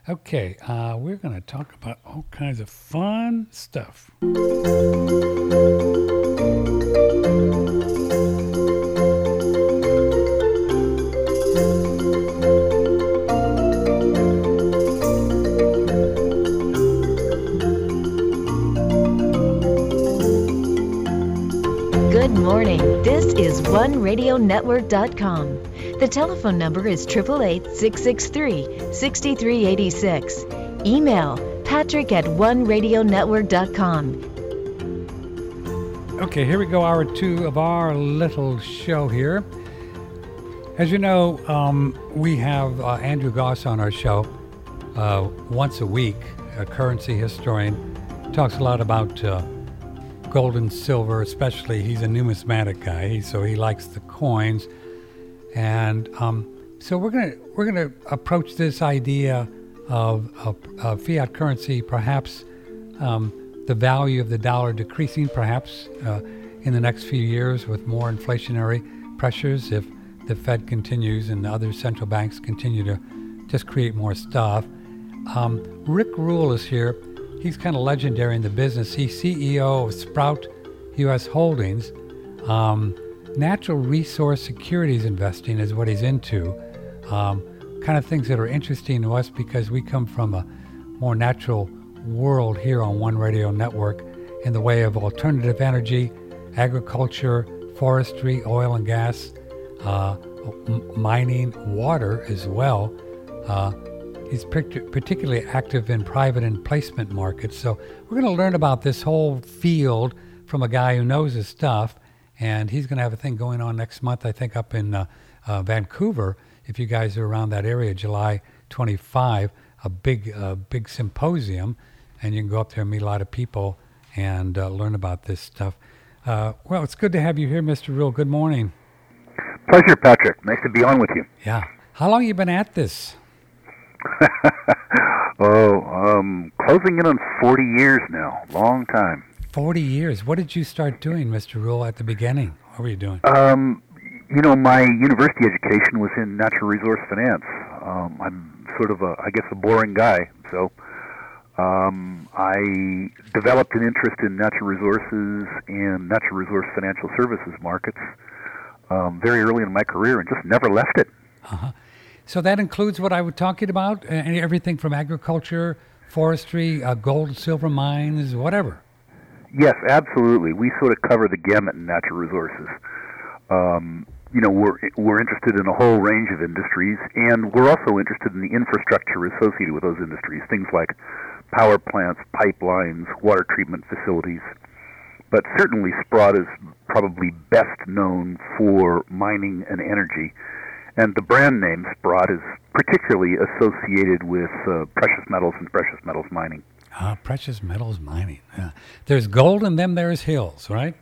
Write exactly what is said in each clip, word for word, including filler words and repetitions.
Okay, uh, we're going to talk about all kinds of fun stuff. Good morning. This is one radio network dot com. The telephone number is eight eight eight, six six three, six three eight six. Email patrick at one radio network dot com. Okay, here we go, hour two of our little show here. As you know, um, we have uh, Andrew Goss on our show uh, once a week, a currency historian. Talks a lot about uh, gold and silver, especially. He's a numismatic guy, he, so he likes the coins. And um, so we're gonna we're gonna approach this idea of, of, of fiat currency, perhaps um, the value of the dollar decreasing, perhaps uh, in the next few years with more inflationary pressures if the Fed continues and the other central banks continue to just create more stuff. Um, Rick Rule is here. He's kind of legendary in the business. He's C E O of Sprout U S Holdings. Um, natural resource securities investing is what he's into. Um, kind of things that are interesting to us because we come from a more natural world here on One Radio Network in the way of alternative energy, agriculture, forestry, oil and gas, uh, m- mining, water as well. Uh, He's particularly active in private and placement markets. So we're going to learn about this whole field from a guy who knows his stuff. And he's going to have a thing going on next month, I think, up in uh, uh, Vancouver. If you guys are around that area, July twenty-fifth, a big, uh, big symposium. And you can go up there and meet a lot of people and uh, learn about this stuff. Uh, well, it's good to have you here, Mister Rule. Good morning. Pleasure, Patrick. Nice to be on with you. Yeah. How long have you been at this? oh, um, closing in on forty years now. Long time. forty years. What did you start doing, Mister Rule, at the beginning? What were you doing? Um, you know, my university education was in natural resource finance. Um, I'm sort of a, I guess, a boring guy. So um, I developed an interest in natural resources and natural resource financial services markets um, very early in my career and just never left it. Uh-huh. So that includes what I was talking about, uh, everything from agriculture, forestry, uh, gold and silver mines, whatever. Yes, absolutely. We sort of cover the gamut in natural resources. Um, you know, we're we're interested in a whole range of industries, and we're also interested in the infrastructure associated with those industries, things like power plants, pipelines, water treatment facilities. But certainly Sprott is probably best known for mining and energy. And the brand name Sprott is particularly associated with uh, precious metals and precious metals mining. Ah, precious metals mining. Yeah. There's gold and then there's hills, right?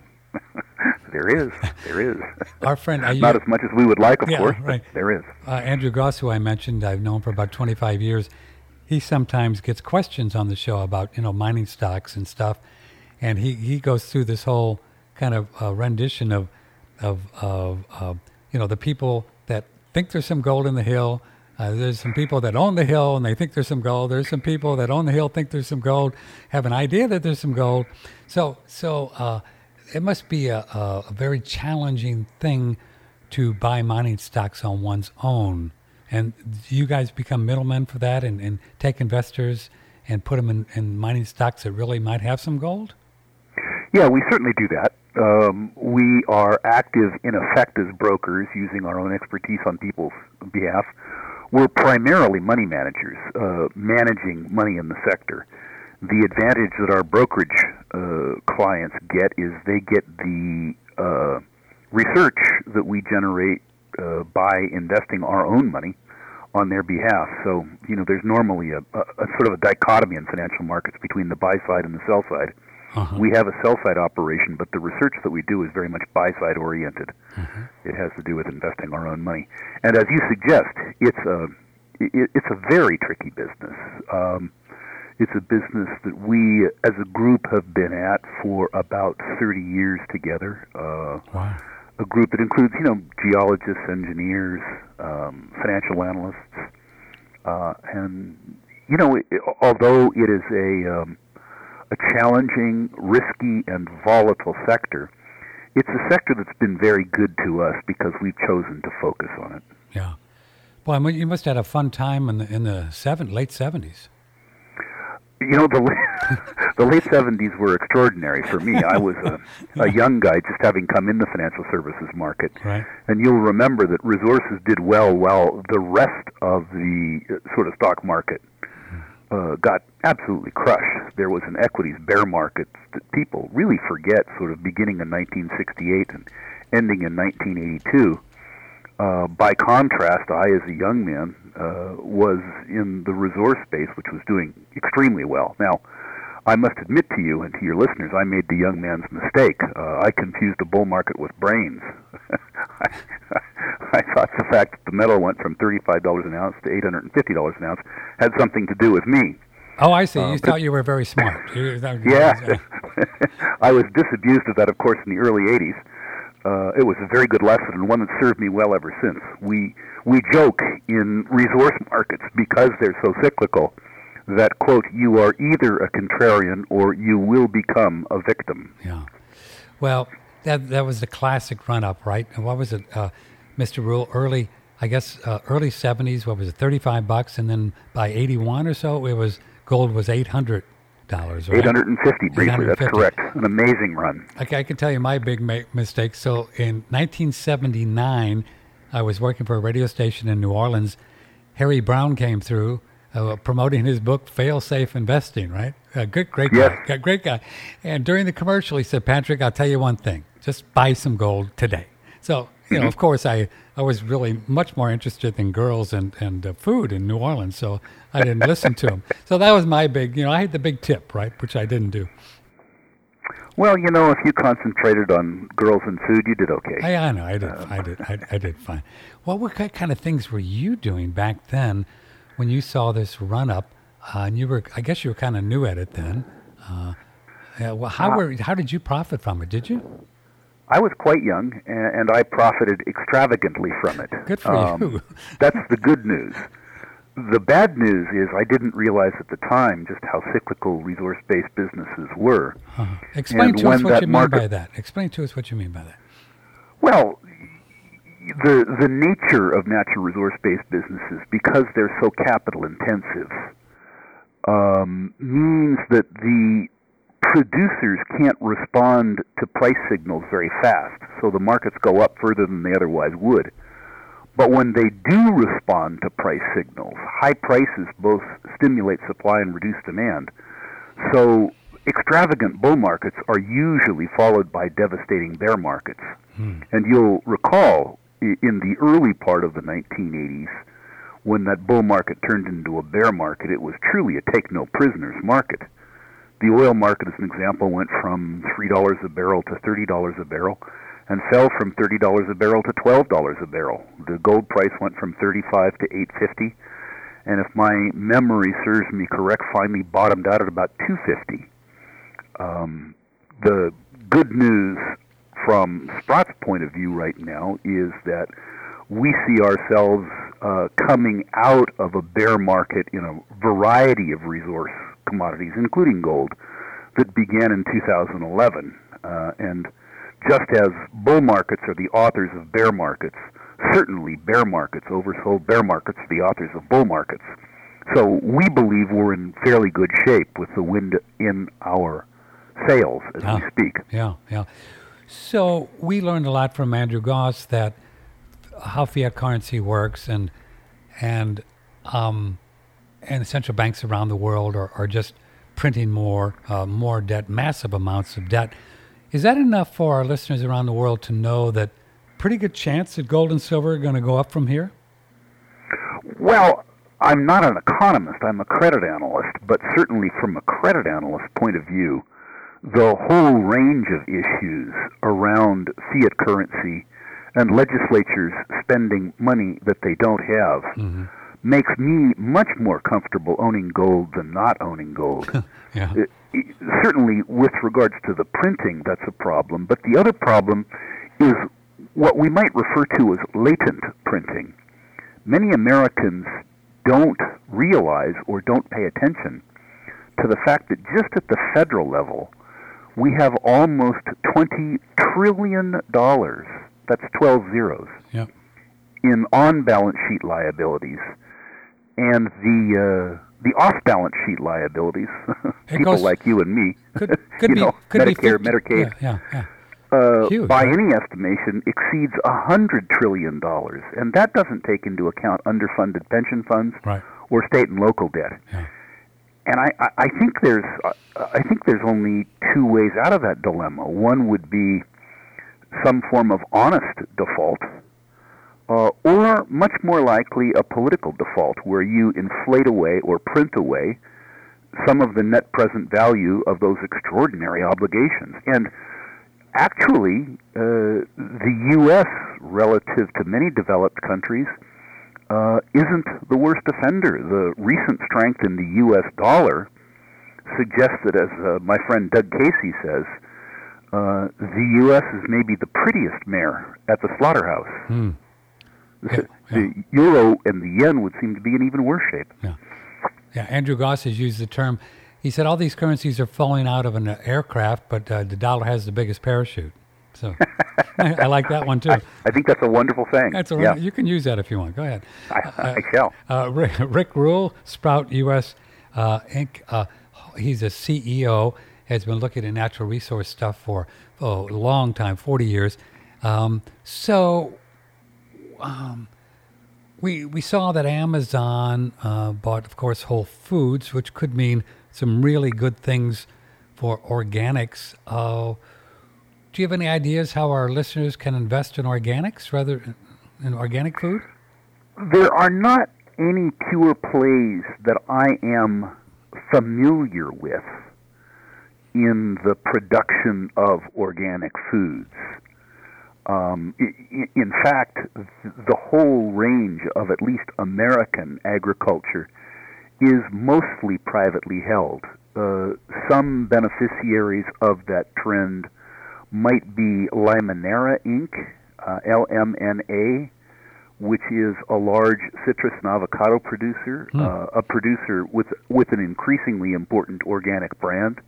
There is. There is. Our friend... Uh, Not as much as we would like, of yeah, course, right. but there is. Uh, Andrew Goss, who I mentioned, I've known for about twenty-five years. He sometimes gets questions on the show about, you know, mining stocks and stuff. And he, he goes through this whole kind of uh, rendition of, of, of uh, you know, the people that think there's some gold in the hill. Uh, there's some people that own the hill and they think there's some gold. There's some people that own the hill, think there's some gold, have an idea that there's some gold. So so uh, it must be a, a, a very challenging thing to buy mining stocks on one's own. And do you guys become middlemen for that and, and take investors and put them in, in mining stocks that really might have some gold? Yeah, we certainly do that. Um, we are active, in effect, as brokers, using our own expertise on people's behalf. We're primarily money managers, uh, managing money in the sector. The advantage that our brokerage uh, clients get is they get the uh, research that we generate uh, by investing our own money on their behalf. So, you know, there's normally a, a, a sort of a dichotomy in financial markets between the buy side and the sell side. Uh-huh. We have a sell-side operation, but the research that we do is very much buy-side oriented. Uh-huh. It has to do with investing our own money. And as you suggest, it's a it, it's a very tricky business. Um, it's a business that we, as a group, have been at for about thirty years together. Uh, wow. A group that includes, you know, geologists, engineers, um, financial analysts, uh, and you know, it, although it is a um, a challenging, risky, and volatile sector, it's a sector that's been very good to us because we've chosen to focus on it. Yeah. Boy, I mean, you must have had a fun time in the in the seven, late seventies. You know, the the late seventies were extraordinary for me. I was a, a young guy just having come in the financial services market. Right. And you'll remember that resources did well while the rest of the uh, sort of stock market uh, got absolutely crushed. There was an equities bear market that people really forget, sort of beginning in nineteen sixty-eight and ending in nineteen eighty-two. Uh, by contrast, I, as a young man, uh, was in the resource space, which was doing extremely well. Now, I must admit to you and to your listeners, I made the young man's mistake. Uh, I confused a bull market with brains. I, I thought the fact that the metal went from thirty-five dollars an ounce to eight hundred fifty dollars an ounce had something to do with me. Oh, I see. You Uh, thought you were very smart. You- that- Yeah. I was disabused of that, of course, in the early eighties. Uh, it was a very good lesson and one that served me well ever since. We we joke in resource markets because they're so cyclical that, quote, you are either a contrarian or you will become a victim. Yeah. Well, that that was the classic run-up, right? And what was it, uh, Mister Rule? Early, I guess, uh, early seventies. What was it? Thirty-five bucks, and then by eighty-one or so, it was gold was eight hundred dollars. Right? eight hundred fifty briefly. That's eight hundred fifty. correct. An amazing run. Okay, I can tell you my big ma- mistake. So in nineteen seventy-nine, I was working for a radio station in New Orleans. Harry Brown came through uh, promoting his book, Fail Safe Investing, right? A good, great Yes. guy, great guy. And during the commercial, he said, Patrick, I'll tell you one thing. Just buy some gold today. So, you know, of course, I, I was really much more interested in girls and, and uh, food in New Orleans, so I didn't listen to him. So that was my big, you know, I had the big tip, right, which I didn't do. Well, you know, if you concentrated on girls and food, you did okay. I, I know, I did, I did, I, I did fine. Well, what ki- kind of things were you doing back then when you saw this run up? Uh, and you were, I guess, you were kind of new at it then. Uh, yeah, well, how Uh, were, how did you profit from it? Did you? I was quite young, and, and I profited extravagantly from it. Good for you. That's the good news. The bad news is I didn't realize at the time just how cyclical resource-based businesses were. Uh-huh. Explain And to us when what that you mean market- by that. Explain to us what you mean by that. Well, the the nature of natural resource-based businesses, because they're so capital-intensive, um, means that the producers can't respond to price signals very fast, so the markets go up further than they otherwise would. But when they do respond to price signals, high prices both stimulate supply and reduce demand. So extravagant bull markets are usually followed by devastating bear markets. Hmm. And you'll recall i- in the early part of the nineteen eighties, when that bull market turned into a bear market, it was truly a take-no-prisoners market. The oil market, as an example, went from three dollars a barrel to thirty dollars a barrel and fell from thirty dollars a barrel to twelve dollars a barrel. The gold price went from thirty-five to eight fifty, and if my memory serves me correct, finally bottomed out at about two fifty. Um, the good news from Sprott's point of view right now is that we see ourselves uh, coming out of a bear market in a variety of resource commodities, including gold, that began in two thousand eleven. Uh, and just as bull markets are the authors of bear markets, certainly bear markets, oversold bear markets, are the authors of bull markets. So we believe we're in fairly good shape with the wind in our sails as Ah. we speak. Yeah, yeah. So we learned a lot from Andrew Goss that how fiat currency works, and and um, and central banks around the world are, are just printing more uh, more debt, massive amounts of debt. Is that enough for our listeners around the world to know that pretty good chance that gold and silver are going to go up from here? Well, I'm not an economist, I'm a credit analyst, but certainly from a credit analyst point of view, the whole range of issues around fiat currency and legislatures spending money that they don't have Mm-hmm. makes me much more comfortable owning gold than not owning gold. Yeah. It- it- certainly with regards to the printing, that's a problem, but the other problem is what we might refer to as latent printing. Many Americans don't realize or don't pay attention to the fact that just at the federal level, we have almost twenty trillion dollars, that's twelve zeros, yeah. in on-balance sheet liabilities. And the uh, the off-balance sheet liabilities, people goes, like you and me, could, could you be, know, could Medicare, be fifty, Medicaid, yeah, yeah, yeah. uh, Huge, by right? any estimation, exceeds one hundred trillion dollars. And that doesn't take into account underfunded pension funds Right. or state and local debt. Yeah. And I, I, I think there's uh, I think there's only two ways out of that dilemma. One would be some form of honest default, uh, or much more likely a political default, where you inflate away or print away some of the net present value of those extraordinary obligations. And actually, uh, the U S, relative to many developed countries, uh, isn't the worst offender. The recent strength in the U S dollar suggests that, as uh, my friend Doug Casey says, uh, the U S is maybe the prettiest mare at the slaughterhouse. Hmm. The, Yeah, the euro and the yen would seem to be in even worse shape. Yeah. Yeah, Andrew Goss has used the term. He said all these currencies are falling out of an aircraft, but uh, the dollar has the biggest parachute. So I like that one too. I, I think that's a wonderful thing. That's a, yeah. You can use that if you want. Go ahead. I, I shall. Uh, Rick, Rick Rule, Sprout U S uh, Incorporated. Uh, he's a C E O. Has been looking at natural resource stuff for oh, a long time, forty years. Um, so. Um, We we saw that Amazon uh, bought, of course, Whole Foods, which could mean some really good things for organics. Uh, do you have any ideas how our listeners can invest in organics rather in organic food? There are not any pure plays that I am familiar with in the production of organic foods. Um, in fact, the whole range of at least American agriculture is mostly privately held. Uh, some beneficiaries of that trend might be Limoneira Incorporated, uh, L M N A, which is a large citrus and avocado producer, Hmm. uh, a producer with with an increasingly important organic brand.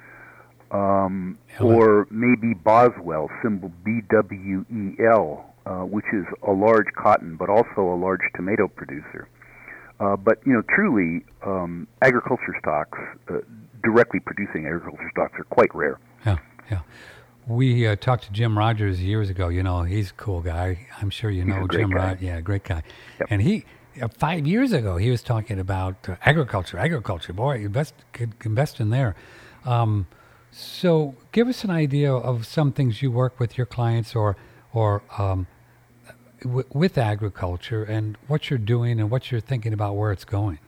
Um, or maybe Boswell, symbol B W E L, uh, which is a large cotton but also a large tomato producer. Uh, but, you know, truly, um, agriculture stocks, uh, directly producing agriculture stocks are quite rare. Yeah, yeah. We uh, talked to Jim Rogers years ago. You know, he's a cool guy. I'm sure you know Jim Rogers. Yeah, great guy. Yep. And he, uh, five years ago, he was talking about uh, agriculture, agriculture. Boy, you best could invest in there. Um, So give us an idea of some things you work with your clients or or um, w- with agriculture and what you're doing and what you're thinking about where it's going.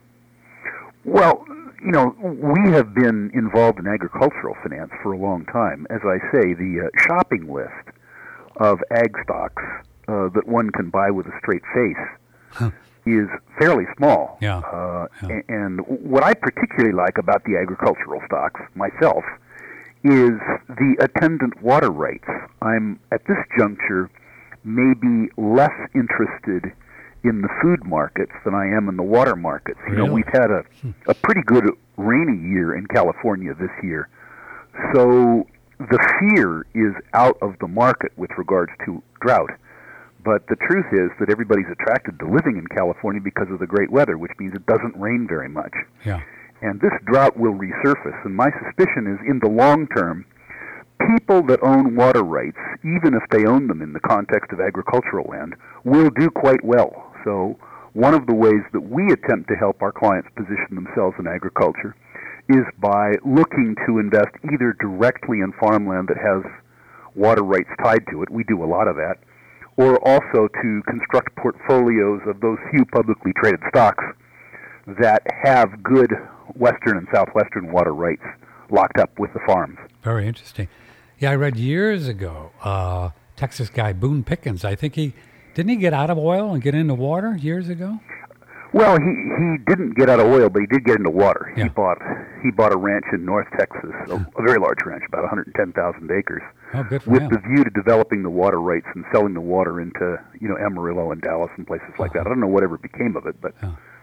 Well, you know, we have been involved in agricultural finance for a long time. As I say, the uh, shopping list of ag stocks uh, that one can buy with a straight face huh. is fairly small. Yeah. Uh, yeah. And what I particularly like about the agricultural stocks myself is the attendant water rights. I'm, at this juncture, maybe less interested in the food markets than I am in the water markets. You Really? know, we've had a, a pretty good rainy year in California this year. So the fear is out of the market with regards to drought. But the truth is that everybody's attracted to living in California because of the great weather, which means it doesn't rain very much. Yeah. And this drought will resurface. And my suspicion is, in the long term, people that own water rights, even if they own them in the context of agricultural land, will do quite well. So one of the ways that we attempt to help our clients position themselves in agriculture is by looking to invest either directly in farmland that has water rights tied to it. We do a lot of that. Or also to construct portfolios of those few publicly traded stocks that have good western and southwestern water rights locked up with the farms. Very interesting. Yeah, I read years ago, uh, Texas guy Boone Pickens, I think he, didn't he get out of oil and get into water years ago? Well, he, he didn't get out of oil, but he did get into water. Yeah. He bought he bought a ranch in North Texas, a, a very large ranch, about one hundred ten thousand acres, Oh, good for with him. the view to developing the water rights and selling the water into, you know, Amarillo and Dallas and places like that. I don't know whatever became of it, but Yeah.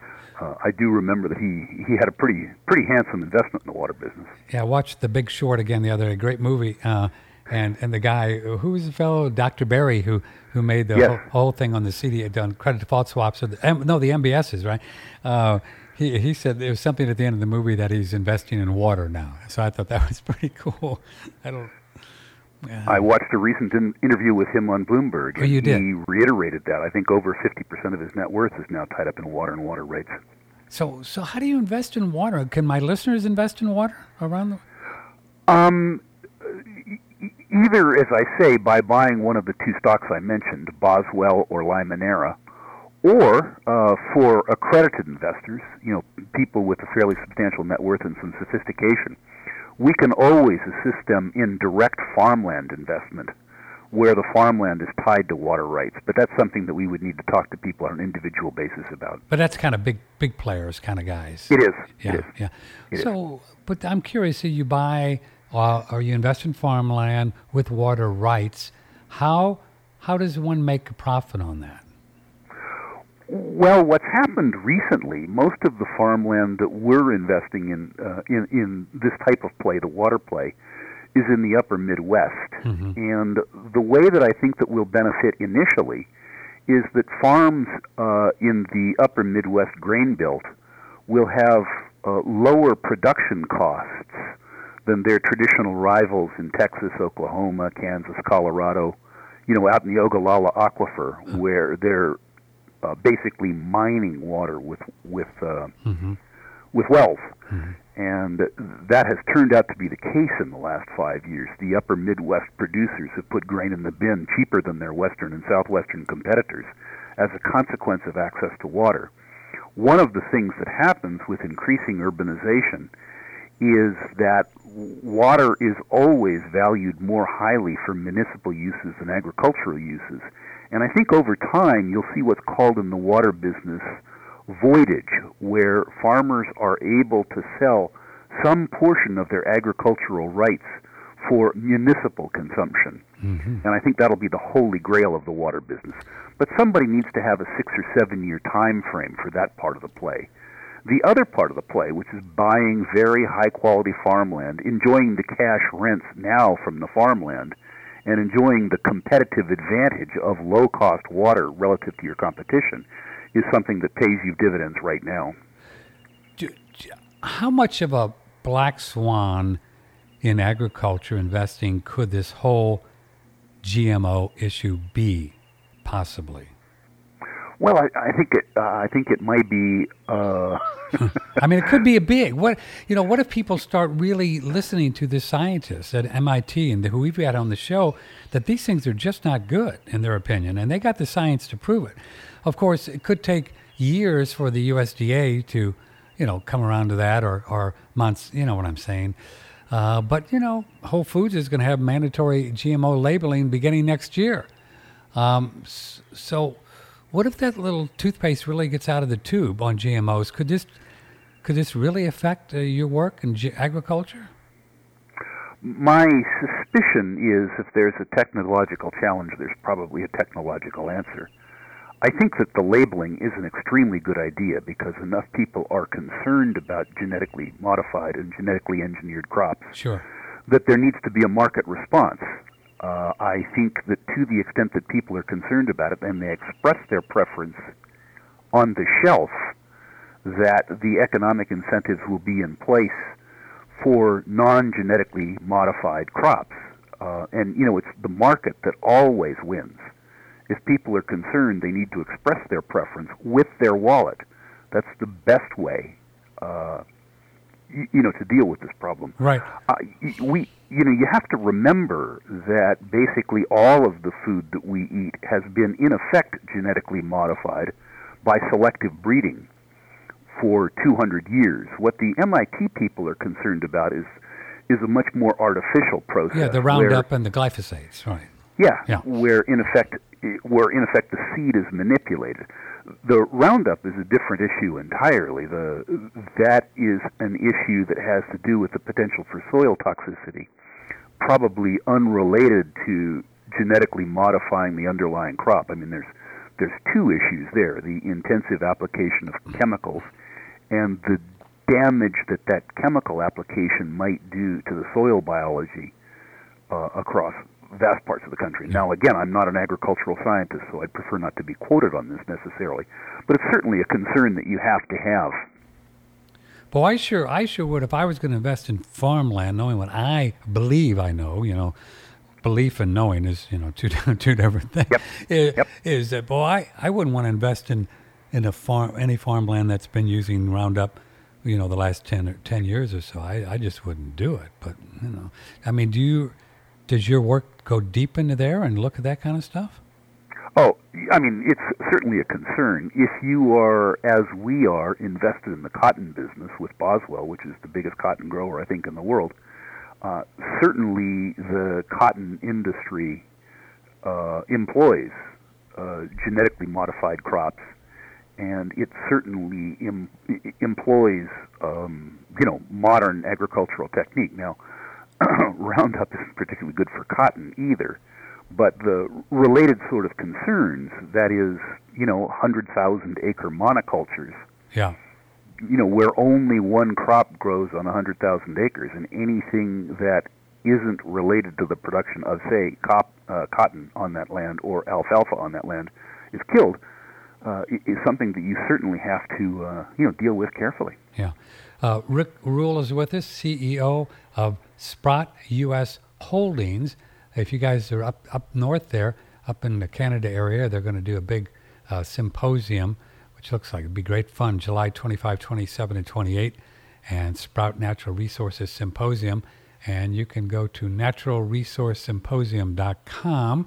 uh, I do remember that he, he had a pretty pretty handsome investment in the water business. Yeah, I watched The Big Short again the other day. Great movie. Uh, and and the guy, who was the fellow, Doctor Berry, who who made the Yes. whole, whole thing on the C D, had done credit default swaps. Or the, M- no, the M B Ss, right? Uh, he he said there was something at the end of the movie that he's investing in water now. So I thought that was pretty cool. I don't. Yeah. I watched a recent in- interview with him on Bloomberg. Oh, you and did? He reiterated that. I think over fifty percent of his net worth is now tied up in water and water rates. So so how do you invest in water? Can my listeners invest in water around the? Um, either, as I say, by buying one of the two stocks I mentioned, Boswell or Limoneira, or uh, for accredited investors, you know, people with a fairly substantial net worth and some sophistication, we can always assist them in direct farmland investment where the farmland is tied to water rights. But that's something that we would need to talk to people on an individual basis about. But that's kind of big big players kind of guys. It is. Yeah, It is. yeah. It so, but I'm curious, so you buy uh, or you invest in farmland with water rights. How how does one make a profit on that? Well, what's happened recently, most of the farmland that we're investing in, uh, in in this type of play, the water play, is in the upper Midwest. Mm-hmm. And the way that I think that we'll benefit initially is that farms uh, in the upper Midwest grain belt will have uh, lower production costs than their traditional rivals in Texas, Oklahoma, Kansas, Colorado, you know, out in the Ogallala Aquifer, where they're uh, basically mining water with with uh, Mm-hmm. with wells. Mm-hmm. And that has turned out to be the case in the last five years. The upper Midwest producers have put grain in the bin cheaper than their western and southwestern competitors as a consequence of access to water. One of the things that happens with increasing urbanization is that water is always valued more highly for municipal uses than agricultural uses. And I think over time you'll see what's called in the water business voidage, where farmers are able to sell some portion of their agricultural rights for municipal consumption. Mm-hmm. And I think that'll be the holy grail of the water business. But somebody needs to have a six or seven year time frame for that part of the play. The other part of the play, which is buying very high quality farmland, enjoying the cash rents now from the farmland, and enjoying the competitive advantage of low cost water relative to your competition, is something that pays you dividends right now. Do, do- how much of a black swan in agriculture investing could this whole G M O issue be, possibly? Well, I, I think it. Uh, I think it might be. Uh, I mean, it could be a big. What you know? What if people start really listening to the scientists at M I T and who we've had on the show, that these things are just not good in their opinion, and they got the science to prove it. Of course, it could take years for the U S D A to, you know, come around to that, or or months. You know what I'm saying? Uh, but you know, Whole Foods is going to have mandatory G M O labeling beginning next year. Um, s- so. What if that little toothpaste really gets out of the tube on G M Os? Could this could this really affect uh, your work in g- agriculture? My suspicion is if there's a technological challenge, there's probably a technological answer. I think that the labeling is an extremely good idea because enough people are concerned about genetically modified and genetically engineered crops Sure. that there needs to be a market response. Uh, I think that to the extent that people are concerned about it and they express their preference on the shelf, that the economic incentives will be in place for non-genetically modified crops. Uh, and, you know, it's the market that always wins. If people are concerned, they need to express their preference with their wallet. That's the best way, uh, you, you know, to deal with this problem. Right. Uh, we, you know, you have to remember that basically all of the food that we eat has been, in effect, genetically modified by selective breeding for two hundred years. What the M I T people are concerned about is is a much more artificial process. Yeah, the Roundup and the glyphosates, right? Yeah, Yeah. where in effect, where in effect the seed is manipulated. The Roundup is a different issue entirely. The that is an issue that has to do with the potential for soil toxicity, probably unrelated to genetically modifying the underlying crop. I mean, there's there's two issues there: the intensive application of chemicals and the damage that that chemical application might do to the soil biology uh, across vast parts of the country. Now, again, I'm not an agricultural scientist, so I'd prefer not to be quoted on this necessarily, but it's certainly a concern that you have to have. Well, I sure, I sure would if I was going to invest in farmland, knowing what I believe I know. You know, belief and knowing is, you know, two two different things. Yep. Is, yep. is that, well, I, I wouldn't want to invest in in a farm any farmland that's been using Roundup, you know, the last ten or ten years or so. I, I just wouldn't do it. But you know, I mean, do you? Does your work go deep into there and look at that kind of stuff? Oh, I mean, it's certainly a concern. If you are, as we are, invested in the cotton business with Boswell, which is the biggest cotton grower, I think, in the world, uh, certainly the cotton industry uh, employs uh, genetically modified crops, and it certainly em- employs, um, you know, modern agricultural technique. Now, Roundup isn't particularly good for cotton either, but the related sort of concerns, that is, you know, one hundred thousand acre monocultures, yeah, you know, where only one crop grows on one hundred thousand acres, and anything that isn't related to the production of, say, cop, uh, cotton on that land or alfalfa on that land is killed, uh, is something that you certainly have to, uh, you know, deal with carefully. Yeah. Uh, Rick Rule is with us, C E O of Sprott U S Holdings. If you guys are up, up north there, up in the Canada area, they're going to do a big uh, symposium, which looks like it'd be great fun, July twenty-fifth, twenty-seventh, and twenty-eighth, and Sprott Natural Resources Symposium. And you can go to natural resource symposium dot com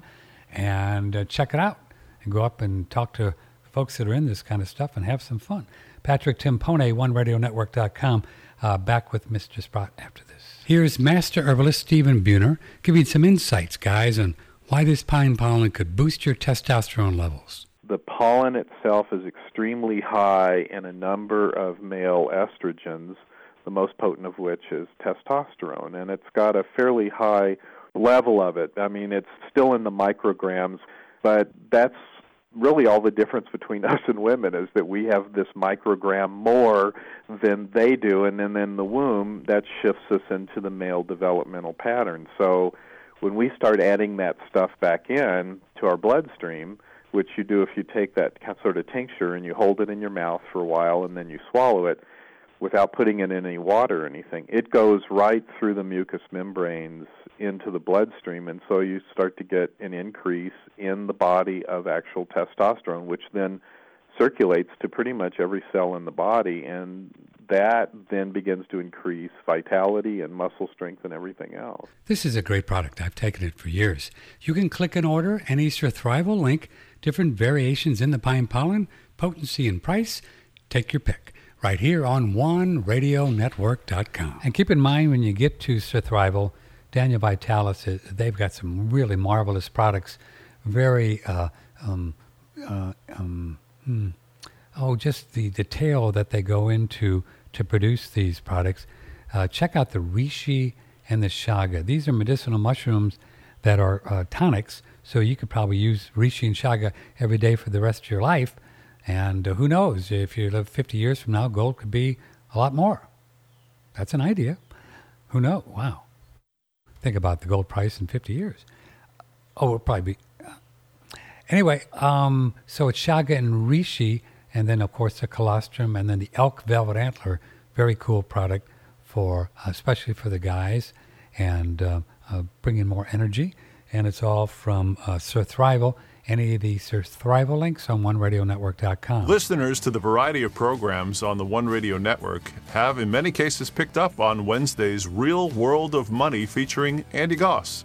and uh, check it out and go up and talk to folks that are in this kind of stuff and have some fun. Patrick Timpone, one radio network dot com, uh, back with Mister Sprott after this. Here's Master Herbalist Stephen Buhner giving some insights, guys, on why this pine pollen could boost your testosterone levels. The pollen itself is extremely high in a number of male estrogens, the most potent of which is testosterone, and it's got a fairly high level of it. I mean, it's still in the micrograms, but that's really all the difference between us and women, is that we have this microgram more than they do, and then in the womb, that shifts us into the male developmental pattern. So when we start adding that stuff back in to our bloodstream, which you do if you take that sort of tincture and you hold it in your mouth for a while and then you swallow it without putting it in any water or anything, it goes right through the mucous membranes into the bloodstream, and so you start to get an increase in the body of actual testosterone, which then circulates to pretty much every cell in the body, and that then begins to increase vitality and muscle strength and everything else. This is a great product. I've taken it for years. You can click and order any Surthrival link, different variations in the pine pollen, potency and price. Take your pick right here on one radio network dot com. And keep in mind when you get to Surthrival, Daniel Vitalis, they've got some really marvelous products. Very, uh, um, uh, um, hmm. oh, just the detail that they go into to produce these products. Uh, check out the reishi and the chaga. These are medicinal mushrooms that are uh, tonics, so you could probably use reishi and chaga every day for the rest of your life. And uh, who knows, if you live fifty years from now, gold could be a lot more. That's an idea. Who knows? Wow. Think about the gold price in fifty years. Oh, it'll probably be. Uh, anyway, um, so it's chaga and reishi, and then, of course, the colostrum, and then the elk velvet antler. Very cool product, for especially for the guys, and uh, uh, bringing more energy. And it's all from uh, Surthrival. Any of the Surthrival links on one radio network dot com. Listeners to the variety of programs on the One Radio Network have in many cases picked up on Wednesday's Real World of Money featuring Andy Goss.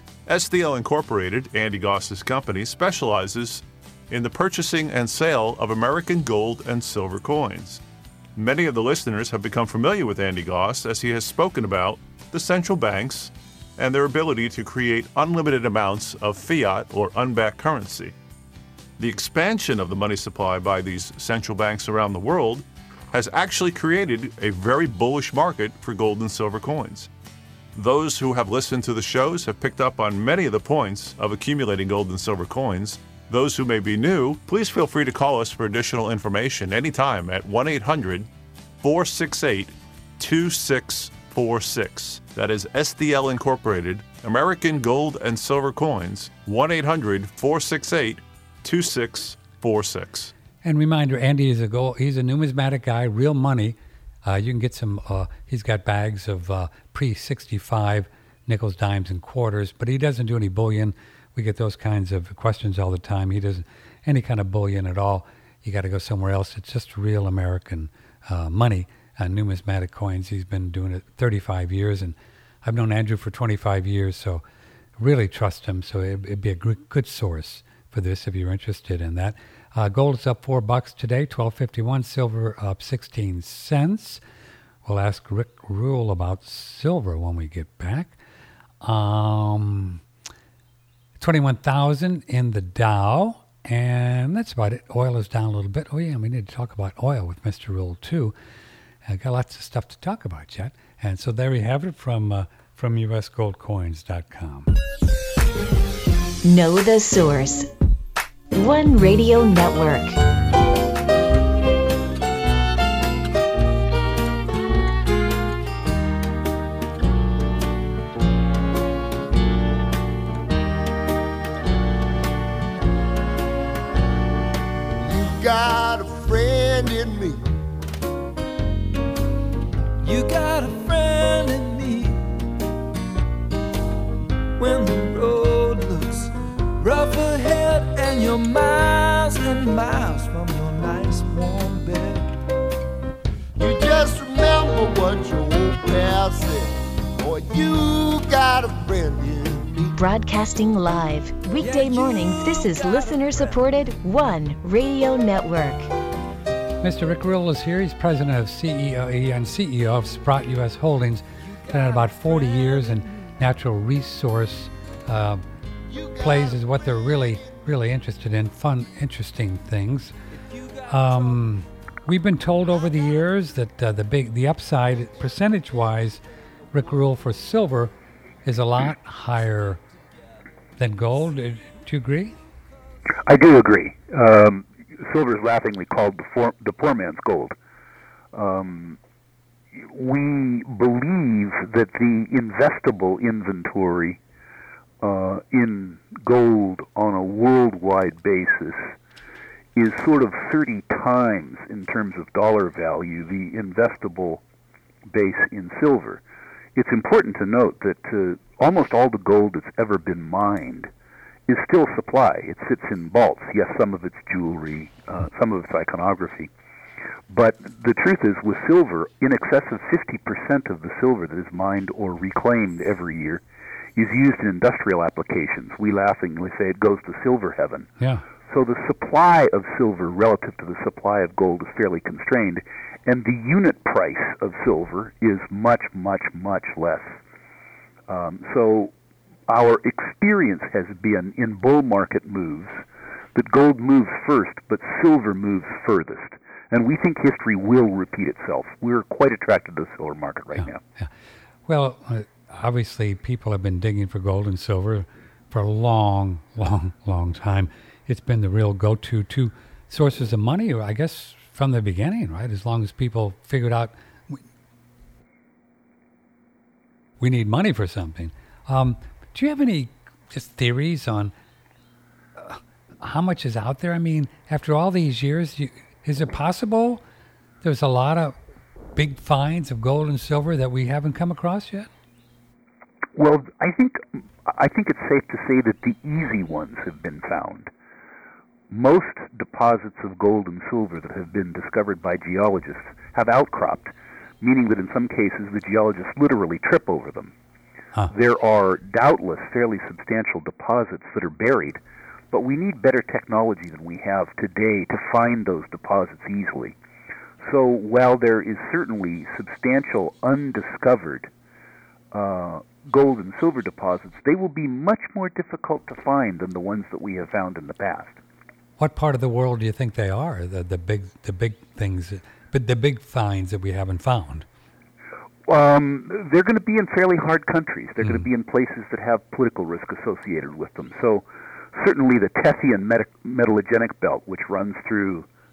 S D L Incorporated, Andy Goss's company, specializes in the purchasing and sale of American gold and silver coins. Many of the listeners have become familiar with Andy Goss as he has spoken about the central banks and their ability to create unlimited amounts of fiat or unbacked currency. The expansion of the money supply by these central banks around the world has actually created a very bullish market for gold and silver coins. Those who have listened to the shows have picked up on many of the points of accumulating gold and silver coins. Those who may be new, please feel free to call us for additional information anytime at one eight hundred four six eight, two six four six. That is S D L Incorporated, American Gold and Silver Coins, one eight hundred, four six eight, two six four six. And reminder, Andy is a gold, he's a numismatic guy, real money. Uh, you can get some, uh, he's got bags of uh, pre sixty-five nickels, dimes, and quarters, but he doesn't do any bullion. We get those kinds of questions all the time. He doesn't any kind of bullion at all. You got to go somewhere else. It's just real American uh, money, uh, numismatic coins. He's been doing it thirty-five years, and I've known Andrew for twenty-five years, so really trust him. So it, it'd be a good, good source for this if you're interested in that. Uh, gold is up four bucks today, twelve fifty-one. Silver up sixteen cents. We'll ask Rick Rule about silver when we get back. Um, twenty-one thousand in the Dow. And that's about it. Oil is down a little bit. Oh, yeah, we need to talk about oil with Mister Rule, too. I got lots of stuff to talk about, Chet. And so there you have it from uh, from U S gold coins dot com. Know the source. One Radio Network. Got a friend in me. You got a friend in me. When the road looks rough ahead and you're miles and miles from your nice warm bed, You just remember what your old pal said. Boy, you got a friend in me. Broadcasting live, weekday mornings. This is listener-supported One Radio Network. Mister Rick Rule is here. He's president of C E O and C E O of Sprott U S Holdings. Been at about forty years, and natural resource uh, plays is what they're really, really interested in. Fun, interesting things. Um, we've been told over the years that uh, the big, the upside percentage-wise, Rick Rule, for silver is a lot higher than gold. Do you agree? I do agree. Um, silver is laughingly called the, for, the poor man's gold. Um, we believe that the investable inventory uh, in gold on a worldwide basis is sort of thirty times in terms of dollar value the investable base in silver. It's important to note that uh, almost all the gold that's ever been mined is still supply. It sits in vaults. Yes, some of it's jewelry, uh, some of it's iconography. But the truth is, with silver, in excess of fifty percent of the silver that is mined or reclaimed every year is used in industrial applications. We laughingly say it goes to silver heaven. Yeah. So the supply of silver relative to the supply of gold is fairly constrained, and the unit price of silver is much, much, much less. Um, so our experience has been in bull market moves that gold moves first, but silver moves furthest. And we think history will repeat itself. We're quite attracted to the silver market right yeah, now. Yeah. Well, uh, obviously, people have been digging for gold and silver for a long, long, long time. It's been the real go-to two sources of money, I guess, from the beginning, right? As long as people figured out we, we need money for something. Um, do you have any just theories on uh, how much is out there? I mean, after all these years, you, is it possible there's a lot of big finds of gold and silver that we haven't come across yet? Well, I think I think it's safe to say that the easy ones have been found. Most deposits of gold and silver that have been discovered by geologists have outcropped, meaning that in some cases the geologists literally trip over them. Huh. There are doubtless fairly substantial deposits that are buried, but we need better technology than we have today to find those deposits easily. So while there is certainly substantial undiscovered uh, gold and silver deposits, they will be much more difficult to find than the ones that we have found in the past. What part of the world do you think they are? The the big the big things, but the big finds that we haven't found. Um, they're going to be in fairly hard countries. They're mm. going to be in places that have political risk associated with them. So certainly the Tethyan met- metallogenic belt, which runs through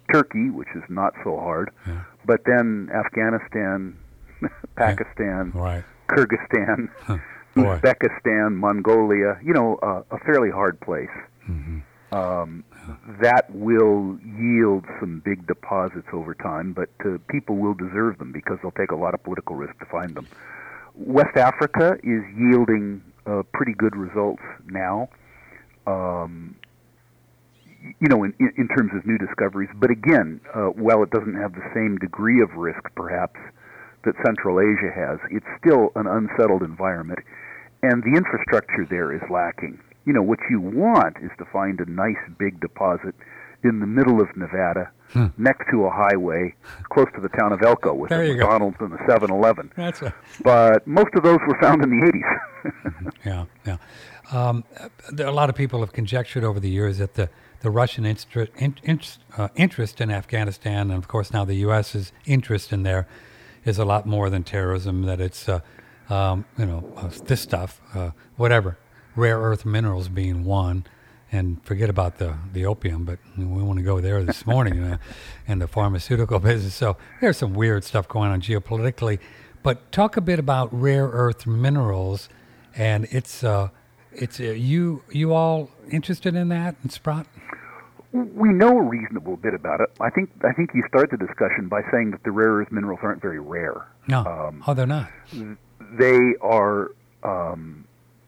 Turkey, which is not so hard, Yeah. but then Afghanistan, Pakistan, Right. Kyrgyzstan, Boy. Uzbekistan, Mongolia, you know, uh, a fairly hard place. Mm-hmm. Um, that will yield some big deposits over time, but uh, people will deserve them because they'll take a lot of political risk to find them. West Africa is yielding uh, pretty good results now, um, you know, in, in terms of new discoveries. But again, uh, while it doesn't have the same degree of risk, perhaps, that Central Asia has, it's still an unsettled environment, and the infrastructure there is lacking. You know, what you want is to find a nice big deposit in the middle of Nevada, Hmm. next to a highway, close to the town of Elko with There the you go. McDonald's and the seven eleven. That's a, But most of those were found in the eighties. yeah, yeah. Um, there, a lot of people have conjectured over the years that the, the Russian instra, in, in, uh, interest in Afghanistan, and of course now the U S's interest in there, is a lot more than terrorism, that it's, uh, um, you know, uh, this stuff, uh, whatever, rare earth minerals being one, and forget about the, the opium, but we want to go there this morning uh, in the pharmaceutical business. So there's some weird stuff going on geopolitically. But talk a bit about rare earth minerals, and it's uh, it's uh, you you all interested in that in Sprott? We know a reasonable bit about it. I think I think you start the discussion by saying that the rare earth minerals aren't very rare. No, Um, oh, they're not. They are. Um,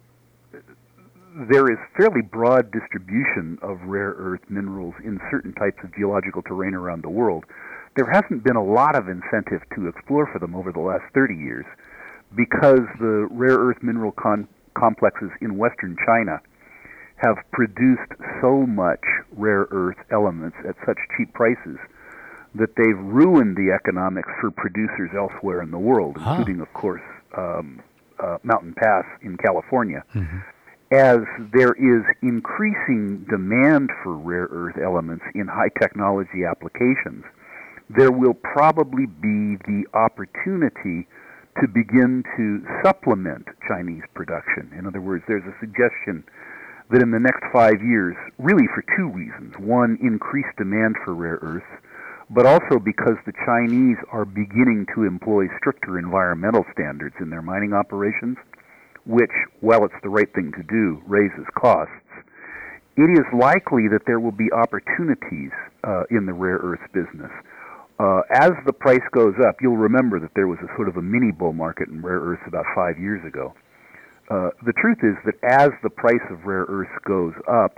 there is fairly broad distribution of rare earth minerals in certain types of geological terrain around the world. There hasn't been a lot of incentive to explore for them over the last thirty years because the rare earth mineral con- complexes in western China have produced so much rare earth elements at such cheap prices that they've ruined the economics for producers elsewhere in the world, Huh. including, of course, um, uh, Mountain Pass in California. Mm-hmm. As there is increasing demand for rare earth elements in high technology applications, there will probably be the opportunity to begin to supplement Chinese production. In other words, there's a suggestion that in the next five years, really for two reasons. One, increased demand for rare earths, but also because the Chinese are beginning to employ stricter environmental standards in their mining operations, which, while it's the right thing to do, raises costs. It is likely that there will be opportunities uh, in the rare earths business. Uh, as the price goes up, you'll remember that there was a sort of a mini bull market in rare earths about five years ago. Uh, the truth is that as the price of rare earths goes up,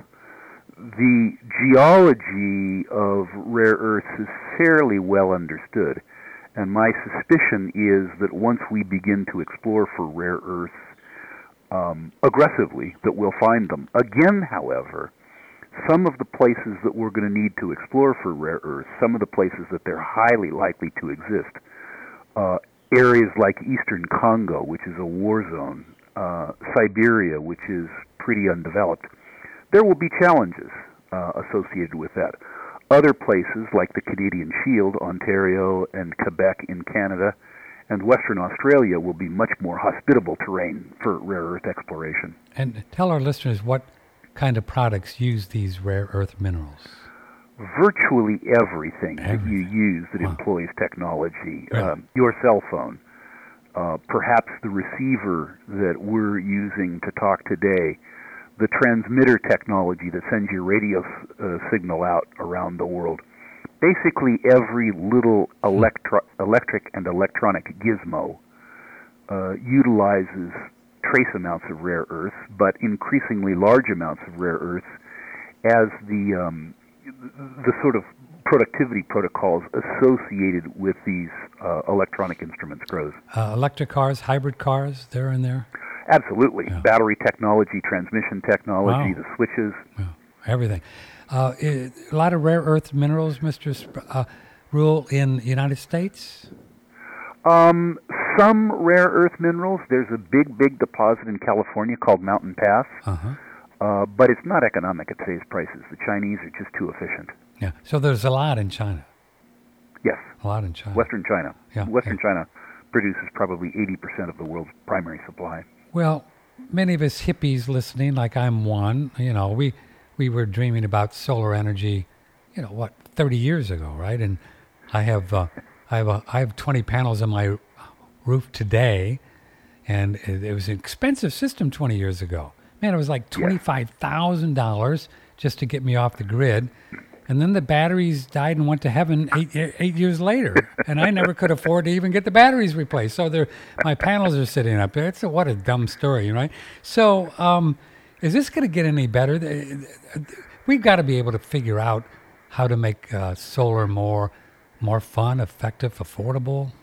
the geology of rare earths is fairly well understood. And my suspicion is that once we begin to explore for rare earths um, aggressively, that we'll find them. Again, however, some of the places that we're going to need to explore for rare earths, some of the places that they're highly likely to exist, uh, areas like eastern Congo, which is a war zone, uh, Siberia, which is pretty undeveloped, there will be challenges uh, associated with that. Other places like the Canadian Shield, Ontario, and Quebec in Canada, and Western Australia will be much more hospitable terrain for rare earth exploration. And tell our listeners what kind of products use these rare earth minerals. Virtually everything, that you Everything. use that Wow. employs technology, Really? um, your cell phone, uh, perhaps the receiver that we're using to talk today, the transmitter technology that sends your radio uh, signal out around the world. Basically, every little electro- electric and electronic gizmo uh, utilizes trace amounts of rare earths, but increasingly large amounts of rare earths as the um, the sort of productivity protocols associated with these uh, electronic instruments grows. Uh, electric cars, hybrid cars, they're in there. Absolutely. Yeah. Battery technology, transmission technology, Wow. the switches. Yeah, everything. Uh, i- a lot of rare earth minerals, Mister Sp- uh, Rule, in the United States? Um, some rare earth minerals. There's a big, big deposit in California called Mountain Pass, Uh-huh. uh, but it's not economic at today's prices. The Chinese are just too efficient. Yeah. So there's a lot in China. Yes, A lot in China. Western China. Yeah, Western yeah. China produces probably eighty percent of the world's primary supply. Well, many of us hippies listening, like I'm one, you know, we, we were dreaming about solar energy, you know, what, thirty years ago, right? And I have uh, I have a, I have twenty panels on my roof today, and it, it was an expensive system twenty years ago. Man, it was like twenty-five thousand dollars just to get me off the grid. And then the batteries died and went to heaven eight eight years later, and I never could afford to even get the batteries replaced. So they're, my panels are sitting up there. It's a, what a dumb story, right? So um, is this going to get any better? We've got to be able to figure out how to make uh, solar more more fun, effective, affordable.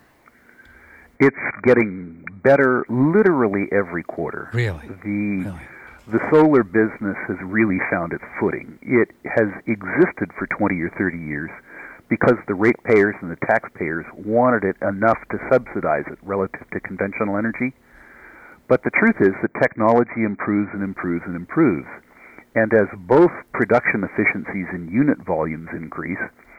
It's getting better literally every quarter. Really? The really? The solar business has really found its footing. It has existed for twenty or thirty years because the ratepayers and the taxpayers wanted it enough to subsidize it relative to conventional energy. But the truth is that technology improves and improves and improves. And as both production efficiencies and unit volumes increase,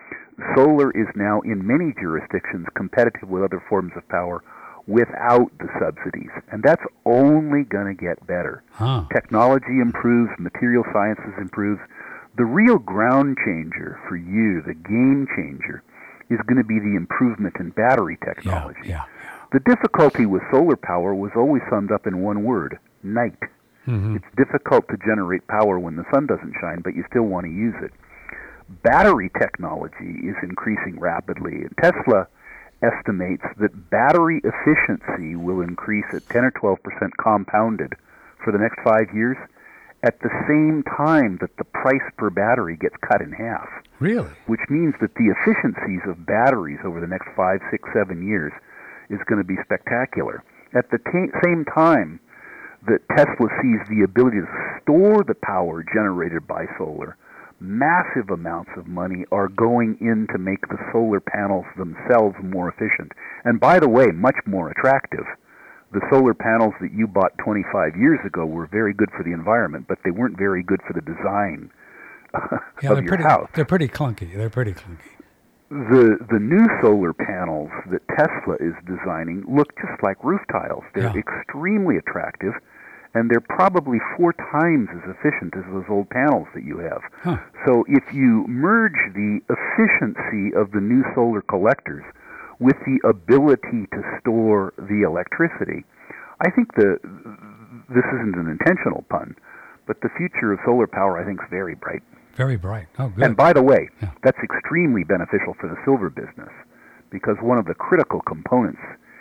solar is now in many jurisdictions competitive with other forms of power without the subsidies. And that's only going to get better. Huh. Technology improves, material sciences improves. The real ground changer for you, the game changer, is going to be the improvement in battery technology. Yeah, yeah. The difficulty with solar power was always summed up in one word: night. Mm-hmm. It's difficult to generate power when the sun doesn't shine, but you still want to use it. Battery technology is increasing rapidly, and Tesla estimates that battery efficiency will increase at ten or twelve percent compounded for the next five years, at the same time that the price per battery gets cut in half. Really? Which means that the efficiencies of batteries over the next five, six, seven years is going to be spectacular. At the t- same time that Tesla sees the ability to store the power generated by solar, massive amounts of money are going in to make the solar panels themselves more efficient. And by the way, much more attractive. The solar panels that you bought twenty-five years ago were very good for the environment, but they weren't very good for the design uh, yeah, of they're your pretty, house. They're pretty clunky. They're pretty clunky. The the new solar panels that Tesla is designing look just like roof tiles. They're Yeah. extremely attractive, and they're probably four times as efficient as those old panels that you have. Huh. So if you merge the efficiency of the new solar collectors with the ability to store the electricity, I think the this isn't an intentional pun, but the future of solar power, I think, is very bright. Very bright. Oh, good. And by the way, Yeah. that's extremely beneficial for the silver business, because one of the critical components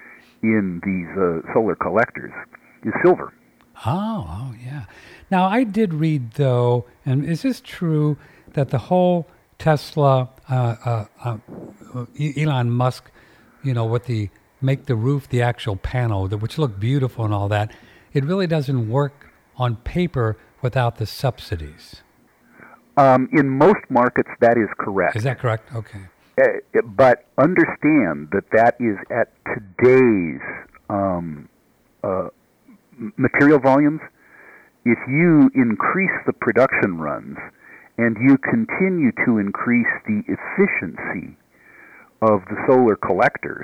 in these uh, solar collectors is silver. Oh, oh, yeah. Now, I did read, though, and is this true, that the whole Tesla, uh, uh, uh, Elon Musk, you know, with the make the roof the actual panel, the- which look beautiful and all that, it really doesn't work on paper without the subsidies. Um, in most markets, that is correct. Is that correct? Okay. Uh, but understand that that is at today's um, uh, m- material volumes. If you increase the production runs and you continue to increase the efficiency of the solar collectors,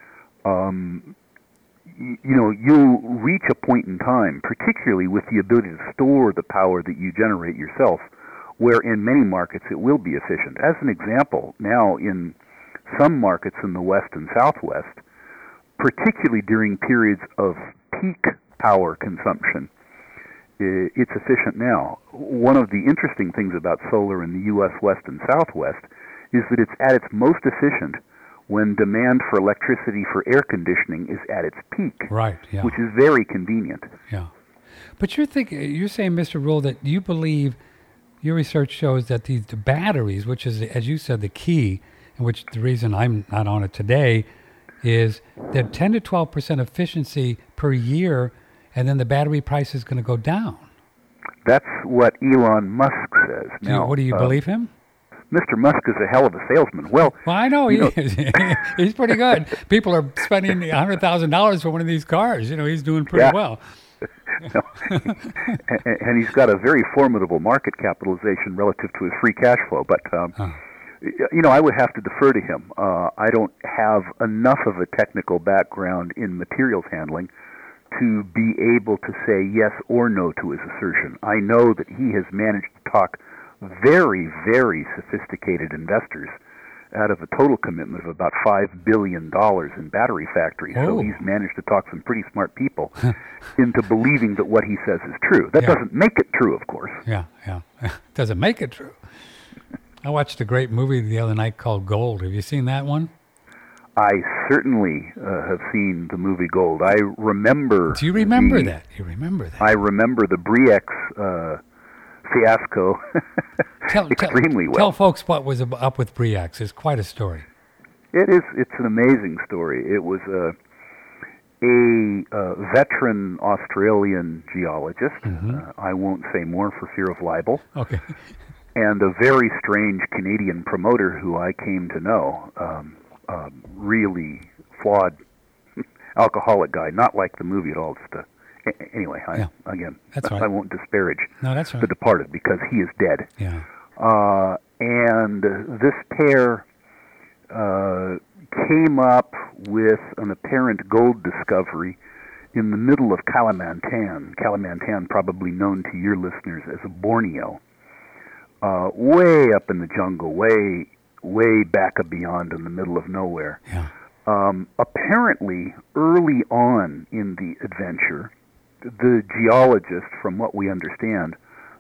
um, y- you know, you'll reach a point in time, particularly with the ability to store the power that you generate yourself, where in many markets it will be efficient. As an example, now in some markets in the West and Southwest, particularly during periods of peak power consumption, i- it's efficient now. One of the interesting things about solar in the U S West and Southwest is that it's at its most efficient when demand for electricity for air conditioning is at its peak, Right, yeah. which is very convenient. Yeah. But you're thinking, you're saying, Mister Rule, that you believe your research shows that these the batteries, which is, as you said, the key, and which the reason I'm not on it today, is that ten to twelve percent efficiency per year, and then the battery price is going to go down. That's what Elon Musk says. Do you, Now, what do you uh, believe him? Mister Musk is a hell of a salesman. Well, Well, I know he you know- is. He's pretty good. People are spending one hundred thousand dollars for one of these cars. You know, he's doing pretty Yeah. well. No. and, and he's got a very formidable market capitalization relative to his free cash flow. But, um, Huh. you know, I would have to defer to him. Uh, I don't have enough of a technical background in materials handling to be able to say yes or no to his assertion. I know that he has managed to talk very, very sophisticated investors out of a total commitment of about five billion dollars in battery factories. Oh. So he's managed to talk some pretty smart people into believing that what he says is true. That Yeah. doesn't make it true, of course. Yeah, yeah. Doesn't make it true. I watched a great movie the other night called Gold. Have you seen that one? I certainly uh, have seen the movie Gold. I remember... Do you remember the, that? You remember that? I remember the Bre-X uh, fiasco tell, extremely tell, well. Tell folks what was ab- up with Bre-X. It's quite a story. It is. It's an amazing story. It was a, a, uh veteran Australian geologist. Mm-hmm. Uh, I won't say more for fear of libel. Okay. And a very strange Canadian promoter who I came to know. Um, uh, really flawed alcoholic guy. Not like the movie at all. Just a, a- anyway, I, Yeah. again, That's I right. won't disparage No, that's The right. Departed because he is dead. Yeah. Uh, and this pair uh, came up with an apparent gold discovery in the middle of Kalimantan. Kalimantan, probably known to your listeners as Borneo, uh, way up in the jungle, way, way back beyond in the middle of nowhere. Yeah. Um, apparently, early on in the adventure, the geologist, from what we understand,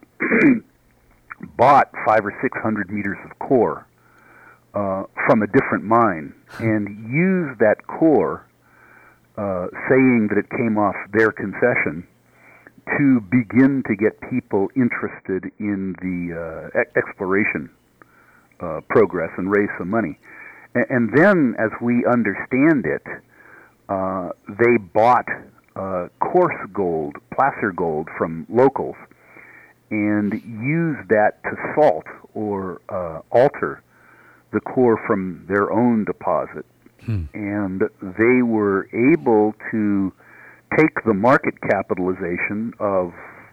bought five or six hundred meters of core uh, from a different mine and used that core, uh, saying that it came off their concession, to begin to get people interested in the uh, e- exploration uh, progress and raise some money. A- and then, as we understand it, uh, they bought uh, coarse gold, placer gold, from locals and used that to salt or uh, alter the core from their own deposit. Hmm. And they were able to take the market capitalization of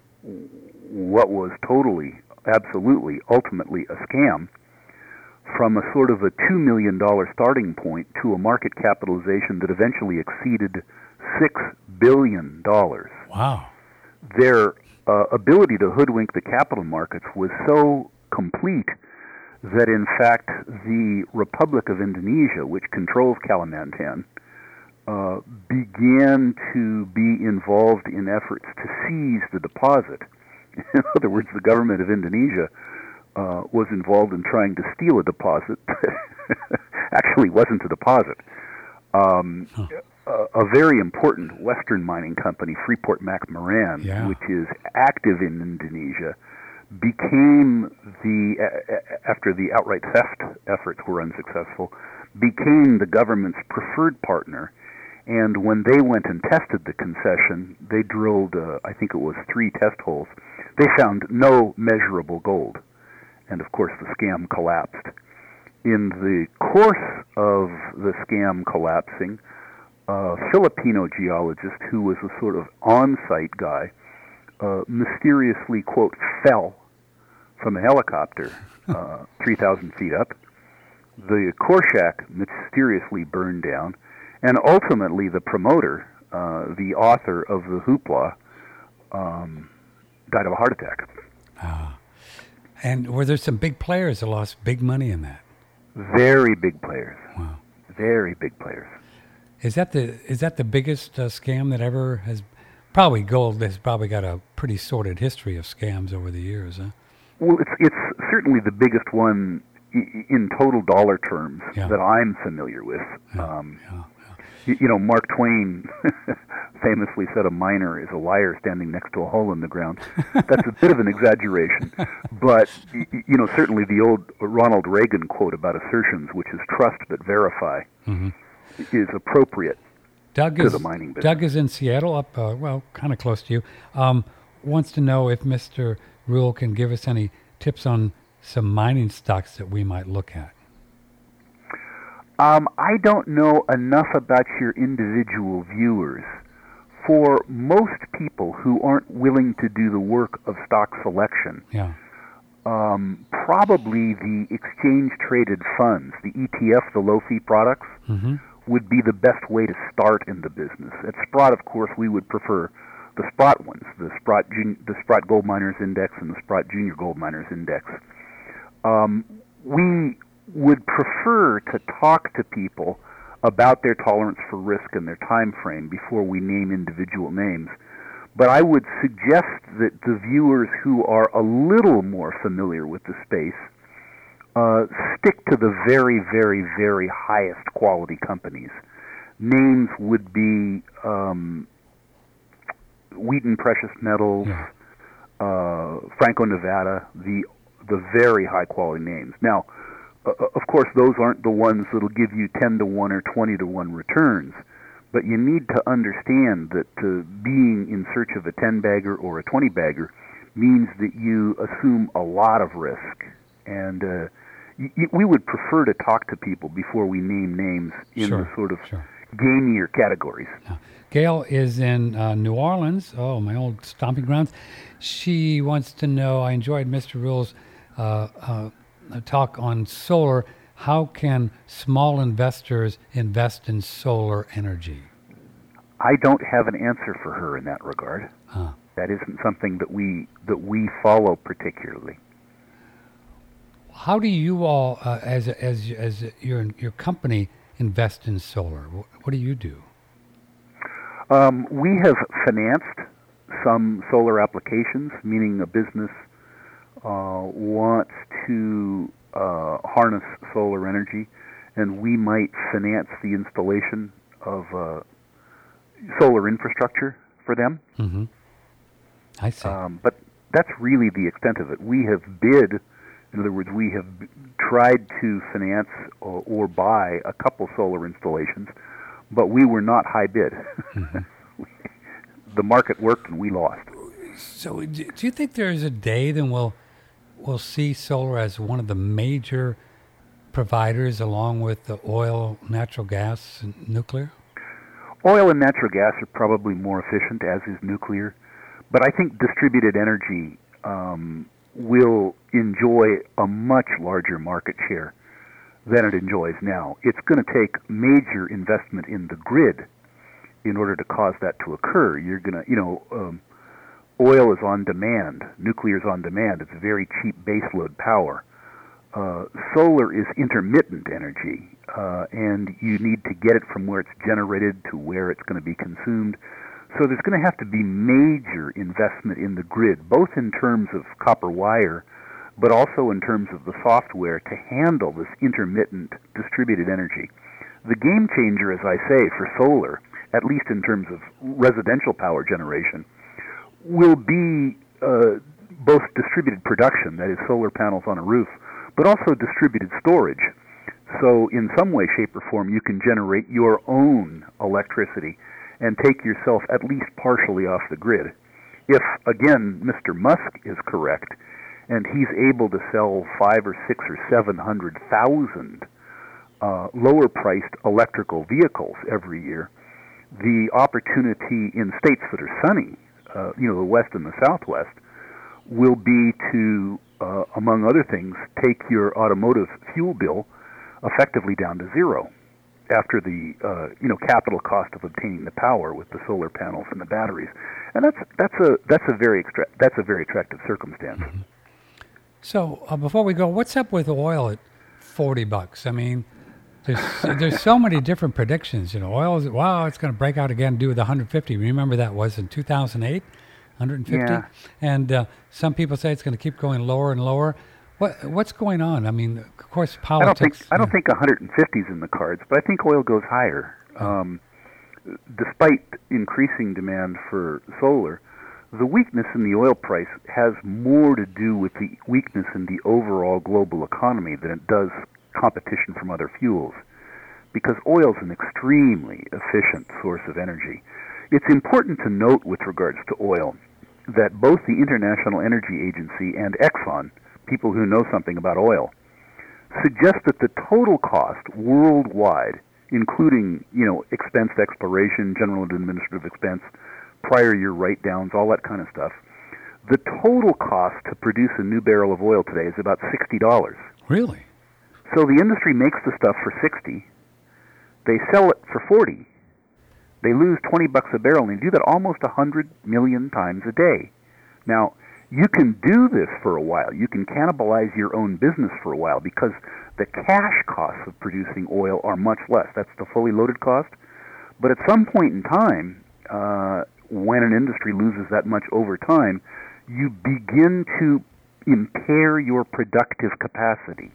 what was totally, absolutely, ultimately a scam from a sort of a two million dollars starting point to a market capitalization that eventually exceeded six billion dollars. Wow. Their uh, ability to hoodwink the capital markets was so complete that, in fact, the Republic of Indonesia, which controls Kalimantan, uh, began to be involved in efforts to seize the deposit. In other words, the government of Indonesia uh, was involved in trying to steal a deposit. Actually, wasn't a deposit. Um, Huh. a, a very important Western mining company, Freeport-McMoRan, Yeah. which is active in Indonesia, became the, uh, after the outright theft efforts were unsuccessful, became the government's preferred partner. And when they went and tested the concession, they drilled, uh, I think it was three test holes. They found no measurable gold. And of course, the scam collapsed. In the course of the scam collapsing, a Filipino geologist who was a sort of on-site guy uh, mysteriously, quote, fell from a helicopter uh, three thousand feet up. The core shack mysteriously burned down. And ultimately, the promoter, uh, the author of the hoopla, um, died of a heart attack. Ah. And were there some big players that lost big money in that? Very big players. Wow. Very big players. Is that the is that the biggest uh, scam that ever has? Probably gold has probably got a pretty sordid history of scams over the years, huh? Well, it's it's certainly the biggest one i- in total dollar terms Yeah. that I'm familiar with. Yeah, Um, yeah, you, you know, Mark Twain famously said a miner is a liar standing next to a hole in the ground. That's a bit of an exaggeration, but y- y- you know, certainly the old Ronald Reagan quote about assertions, which is trust but verify, Mhm. is appropriate. Doug To is the mining business. Doug is in Seattle, up uh, well, kind of close to you. Um, wants to know if Mister Rule can give us any tips on some mining stocks that we might look at. Um, I don't know enough about your individual viewers. For most people who aren't willing to do the work of stock selection, Yeah. um, probably the exchange-traded funds, the E T F, the low-fee products, Mm-hmm. would be the best way to start in the business. At Sprott, of course, we would prefer the Sprott ones, the Sprott, Jun- the Sprott Gold Miners Index and the Sprott Junior Gold Miners Index. Um, we would prefer to talk to people about their tolerance for risk and their time frame before we name individual names. But I would suggest that the viewers who are a little more familiar with the space uh, stick to the very, very, very highest quality companies. Names would be um, Wheaton Precious Metals, Yeah. uh, Franco-Nevada, the the very high quality names. Now, uh, of course, those aren't the ones that'll give you ten to one or twenty to one returns. But you need to understand that uh, being in search of a ten-bagger or a twenty-bagger means that you assume a lot of risk. And uh, y- y- we would prefer to talk to people before we name names in Sure, the sort of sure. gamier categories. Now, Gail is in uh, New Orleans, oh, my old stomping grounds. She wants to know, I enjoyed Mister Rule's uh, uh, talk on solar. How can small investors invest in solar energy? I don't have an answer for her in that regard. Huh. That isn't something that we that we follow particularly. How do you all, uh, as as as your your company, invest in solar? What, what do you do? Um, we have financed some solar applications, meaning a business uh, wants to uh, harness solar energy, and we might finance the installation of uh, solar infrastructure for them. Mm-hmm. I see. Um, but that's really the extent of it. We have bid, in other words, we have b- tried to finance or, or buy a couple solar installations, but we were not high bid. Mm-hmm. The market worked and we lost. So, do do you think there is a day then we'll we'll see solar as one of the major providers, along with the oil, natural gas, and nuclear? Oil and natural gas are probably more efficient, as is nuclear, but I think distributed energy um, will enjoy a much larger market share than it enjoys now. It's going to take major investment in the grid in order to cause that to occur. You're going to, you know, um, oil is on demand, nuclear is on demand. It's very cheap baseload power. Uh, solar is intermittent energy, uh, and you need to get it from where it's generated to where it's going to be consumed. So there's going to have to be major investment in the grid, both in terms of copper wire, but also in terms of the software to handle this intermittent distributed energy. The game changer, as I say, for solar, at least in terms of residential power generation, will be uh, both distributed production, that is solar panels on a roof, but also distributed storage. So in some way, shape, or form, you can generate your own electricity and take yourself at least partially off the grid. If, again, Mister Musk is correct, and he's able to sell five or six or seven hundred thousand uh, lower-priced electrical vehicles every year, the opportunity in states that are sunny, uh, you know, the West and the Southwest, will be to, uh, among other things, take your automotive fuel bill effectively down to zero after the, uh, you know, capital cost of obtaining the power with the solar panels and the batteries, and that's that's a that's a very extra- that's a very attractive circumstance. Mm-hmm. So uh, before we go, what's up with oil at forty bucks? I mean, there's there's so many different predictions. You know, oil is wow, it's going to break out again, do with one hundred fifty. Remember that was in two thousand eight, one hundred fifty, Yeah. and uh, some people say it's going to keep going lower and lower. What what's going on? I mean, of course, I don't think politics. I don't yeah. think one hundred fifty is in the cards, but I think oil goes higher. Um, despite increasing demand for solar, the weakness in the oil price has more to do with the weakness in the overall global economy than it does competition from other fuels, because oil is an extremely efficient source of energy. It's important to note with regards to oil that both the International Energy Agency and Exxon, people who know something about oil, suggest that the total cost worldwide, including, you know, expensed exploration, general and administrative expense, prior year write-downs, all that kind of stuff, the total cost to produce a new barrel of oil today is about sixty dollars. Really? So the industry makes the stuff for sixty, they sell it for forty, they lose twenty bucks a barrel, and they do that almost one hundred million times a day. Now, You can do this for a while. You can cannibalize your own business for a while because the cash costs of producing oil are much less. That's the fully loaded cost. But at some point in time, uh, when an industry loses that much over time, you begin to impair your productive capacity.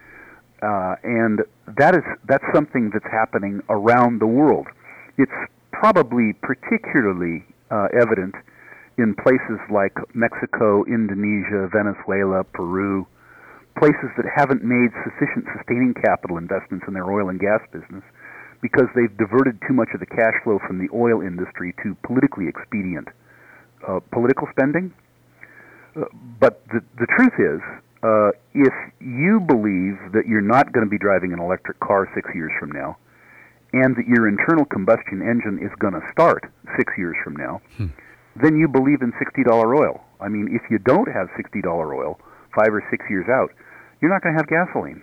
Uh, and that is that's something that's happening around the world. It's probably particularly uh, evident in places like Mexico, Indonesia, Venezuela, Peru, places that haven't made sufficient sustaining capital investments in their oil and gas business because they've diverted too much of the cash flow from the oil industry to politically expedient uh, political spending. Uh, but the, the truth is, uh, if you believe that you're not going to be driving an electric car six years from now, and that your internal combustion engine is going to start six years from now, hmm. then you believe in sixty dollars oil. I mean, if you don't have sixty dollars oil five or six years out, you're not going to have gasoline.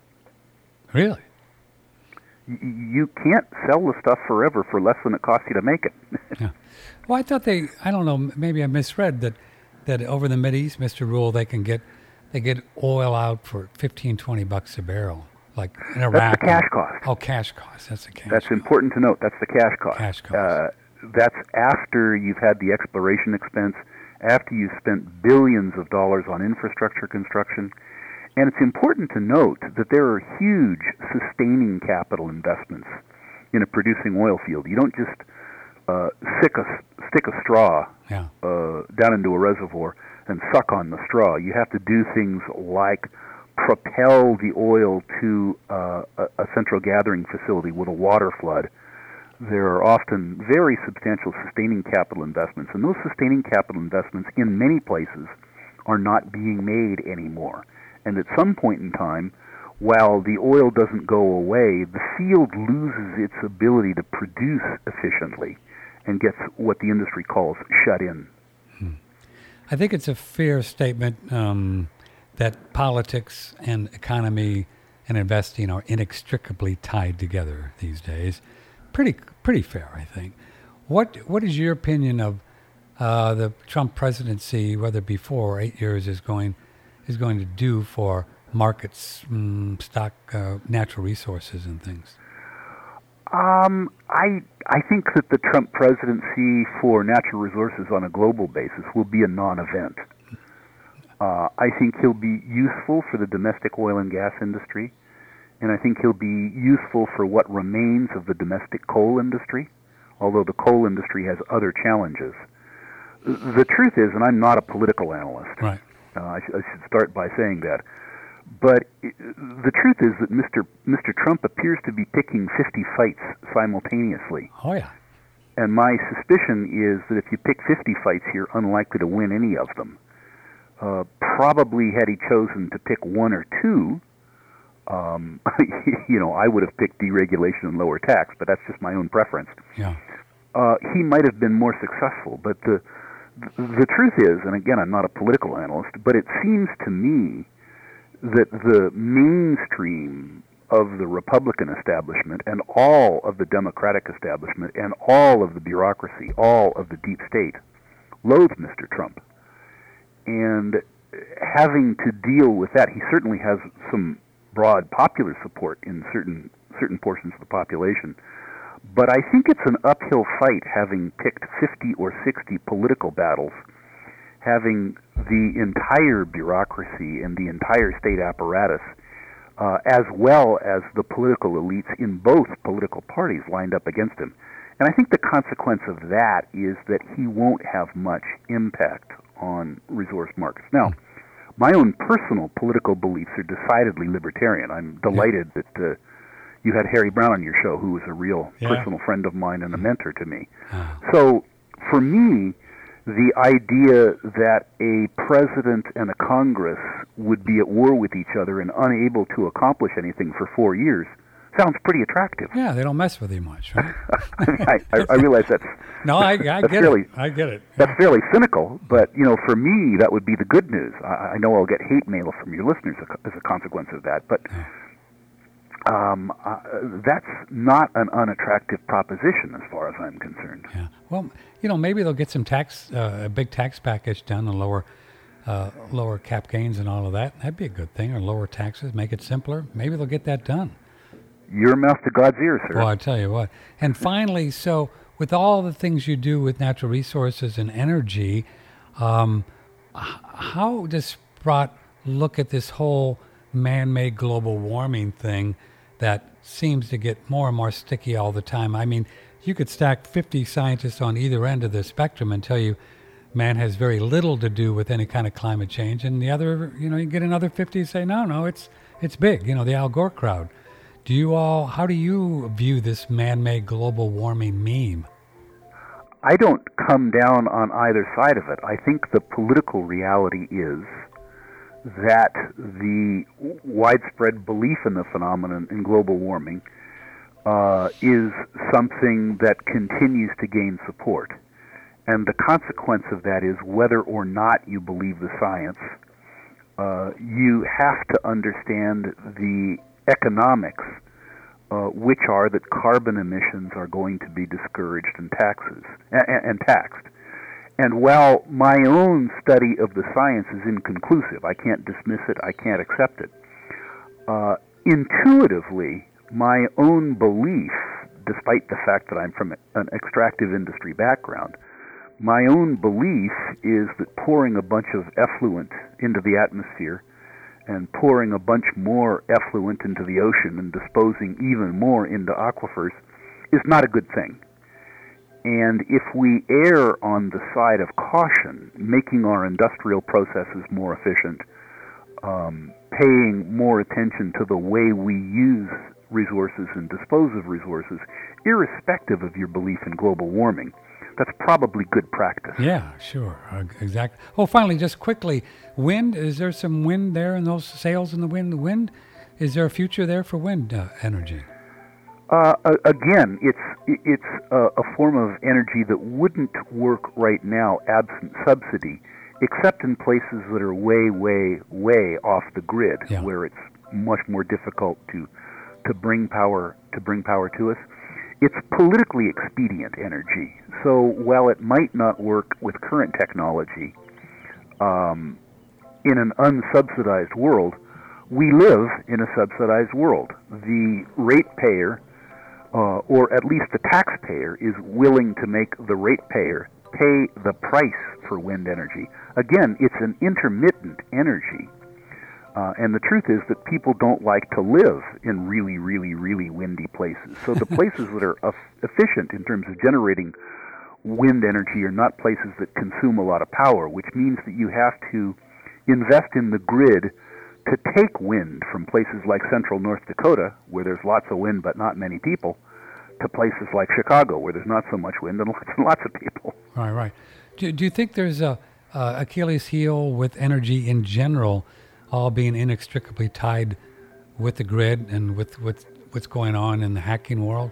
Really? Y- you can't sell the stuff forever for less than it costs you to make it. Yeah. Well, I thought they, I don't know, maybe I misread that, that over the Mideast, Mister Rule, they can get they get oil out for fifteen, twenty bucks a barrel. Like in Iraq. That's the cash cost. Oh, cash cost. That's the cash That's cost. important to note. That's the cash cost. Cash cost. Uh, that's after you've had the exploration expense, after you've spent billions of dollars on infrastructure construction. And it's important to note that there are huge sustaining capital investments in a producing oil field. You don't just uh, stick, a, stick a straw yeah. uh, down into a reservoir and suck on the straw. You have to do things like propel the oil to uh, a, a central gathering facility with a water flood. There are often very substantial sustaining capital investments, and those sustaining capital investments in many places are not being made anymore. And at some point in time, while the oil doesn't go away, the field loses its ability to produce efficiently and gets what the industry calls shut in. Hmm. I think it's a fair statement um, that politics and economy and investing are inextricably tied together these days. Pretty pretty fair, I think. What What is your opinion of uh, the Trump presidency, whether before or eight years, is going is going to do for markets, mm, stock, uh, natural resources and things? Um, I I think that the Trump presidency for natural resources on a global basis will be a non-event. Uh, I think he'll be useful for the domestic oil and gas industry, and I think he'll be useful for what remains of the domestic coal industry, although the coal industry has other challenges. The truth is, and I'm not a political analyst, right. uh, I, sh- I should start by saying that, but it, the truth is that Mister Mister Trump appears to be picking fifty fights simultaneously. Oh, yeah. And my suspicion is that if you pick fifty fights, you're unlikely to win any of them. Uh, probably had he chosen to pick one or two, um, you know, I would have picked deregulation and lower tax, but that's just my own preference. Yeah. Uh, he might have been more successful, but the the truth is, and again, I'm not a political analyst, but it seems to me that the mainstream of the Republican establishment and all of the Democratic establishment and all of the bureaucracy, all of the deep state, loathe Mister Trump. And having to deal with that, he certainly has some broad popular support in certain certain portions of the population. But I think it's an uphill fight, having picked fifty or sixty political battles, having the entire bureaucracy and the entire state apparatus, uh, as well as the political elites in both political parties lined up against him. And I think the consequence of that is that he won't have much impact on resource markets. Now, my own personal political beliefs are decidedly libertarian. I'm delighted yeah. that uh, you had Harry Brown on your show, who was a real yeah. personal friend of mine and a mentor to me. Oh. So, for me, the idea that a president and a Congress would be at war with each other and unable to accomplish anything for four years sounds pretty attractive. Yeah, they don't mess with you much, right? I, I, I realize that's no, I, I that's get fairly, it. I get it. That's fairly cynical, but you know, for me, that would be the good news. I, I know I'll get hate mail from your listeners as a consequence of that, but um, uh, that's not an unattractive proposition as far as I'm concerned. Yeah. Well, you know, maybe they'll get some tax, uh, a big tax package done and lower uh, lower cap gains and all of that. That'd be a good thing, or lower taxes, make it simpler. Maybe they'll get that done. Your mouth to God's ears, sir. Well, I tell you what. And finally, so with all the things you do with natural resources and energy, um, h- how does Sprott look at this whole man-made global warming thing that seems to get more and more sticky all the time? I mean, you could stack fifty scientists on either end of the spectrum and tell you man has very little to do with any kind of climate change, and the other, you know, you get another fifty and say, no, no, it's it's big, you know, the Al Gore crowd. Do you all, how do you view this man-made global warming meme? I don't come down on either side of it. I think the political reality is that the widespread belief in the phenomenon in global warming uh, is something that continues to gain support. And the consequence of that is whether or not you believe the science, uh, you have to understand the economics, uh, which are that carbon emissions are going to be discouraged and taxes and, and taxed. And while my own study of the science is inconclusive, I can't dismiss it, I can't accept it, uh, intuitively, my own belief, despite the fact that I'm from an extractive industry background, my own belief is that pouring a bunch of effluent into the atmosphere and pouring a bunch more effluent into the ocean and disposing even more into aquifers is not a good thing. And if we err on the side of caution, making our industrial processes more efficient, um, paying more attention to the way we use resources and dispose of resources, irrespective of your belief in global warming, that's probably good practice. Yeah, sure. Uh, exactly. Oh, finally, just quickly, wind, is there some wind there in those sails in the wind? Wind, is there a future there for wind uh, energy? Uh, again, it's it's a, a form of energy that wouldn't work right now absent subsidy, except in places that are way, way, way off the grid, yeah. where it's much more difficult to to bring power to bring power to us. It's politically expedient energy. So while it might not work with current technology, um, in an unsubsidized world, we live in a subsidized world. The ratepayer, uh, or at least the taxpayer, is willing to make the ratepayer pay the price for wind energy. Again, it's an intermittent energy. Uh, and the truth is that people don't like to live in really, really, really windy places. So the places that are uh, efficient in terms of generating wind energy are not places that consume a lot of power, which means that you have to invest in the grid to take wind from places like central North Dakota, where there's lots of wind but not many people, to places like Chicago, where there's not so much wind and lots and lots of people. Right, right. Do, do you think there's a uh, Achilles heel with energy in general, all being inextricably tied with the grid and with, with what's going on in the hacking world?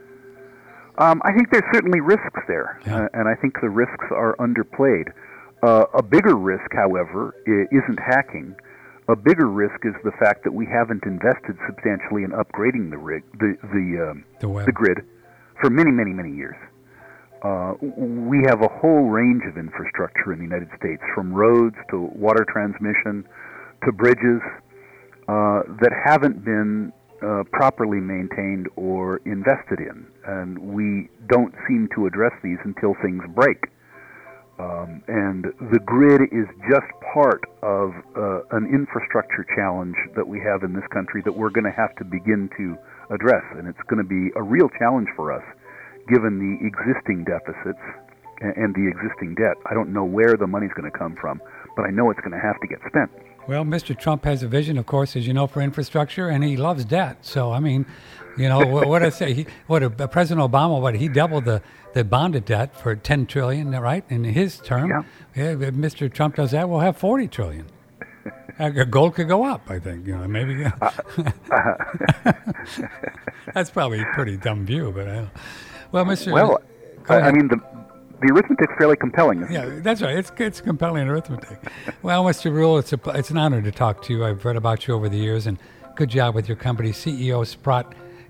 Um, I think there's certainly risks there, yeah. uh, and I think the risks are underplayed. Uh, a bigger risk, however, i- isn't hacking. A bigger risk is the fact that we haven't invested substantially in upgrading the rig, the the, um, the, web. the grid for many, many, many years. Uh, we have a whole range of infrastructure in the United States, from roads to water transmission to bridges, uh, that haven't been uh, properly maintained or invested in. And we don't seem to address these until things break. Um, and the grid is just part of uh, an infrastructure challenge that we have in this country that we're going to have to begin to address. And it's going to be a real challenge for us, given the existing deficits and the existing debt. I don't know where the money's going to come from, but I know it's going to have to get spent. Well, Mister Trump has a vision, of course, as you know, for infrastructure, and he loves debt. So, I mean, you know, what, what I say, he, what uh, President Obama, what he doubled the, the bonded debt for ten trillion dollars, right, in his term. Yeah. Yeah, if Mister Trump does that, we'll have forty trillion dollars. Uh, gold could go up, I think. You know, maybe. Uh, uh, That's probably a pretty dumb view, but I don't. Well, Mister Well, I, I mean the. The arithmetic's fairly compelling, isn't yeah, it? that's right. It's it's compelling arithmetic. Well, Mister Rule, it's a, it's an honor to talk to you. I've read about you over the years, and good job with your company, C E O Sprott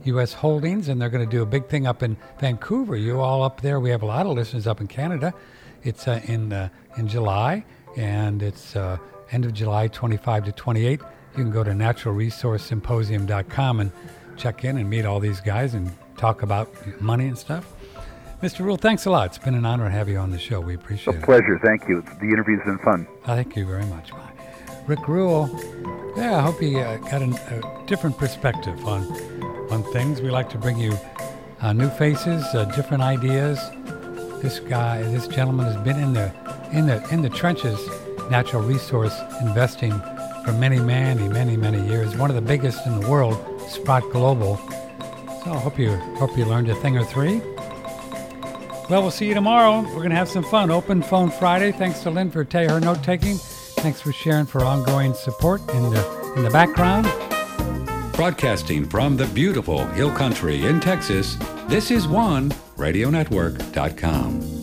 U S Holdings, and they're going to do a big thing up in Vancouver. You all up there. We have a lot of listeners up in Canada. It's uh, in uh, in July, and it's uh, end of July, twenty-five to twenty-eight. You can go to natural resource symposium dot com and check in and meet all these guys and talk about money and stuff. Mister Rule, thanks a lot. It's been an honor to have you on the show. We appreciate it. A pleasure. Thank you. The interview's been fun. Thank you very much. Rick Rule, yeah, I hope you uh, got an, a different perspective on on things. We like to bring you uh, new faces, uh, different ideas. This guy, this gentleman has been in the in the in the trenches, natural resource investing for many, many, many, many years. One of the biggest in the world, Sprott Global. So I hope you hope you learned a thing or three. Well, we'll see you tomorrow. We're going to have some fun. Open Phone Friday. Thanks to Lynn for ta- her note-taking. Thanks for Sharon for ongoing support in the in the background. Broadcasting from the beautiful Hill Country in Texas, this is one radio network dot com.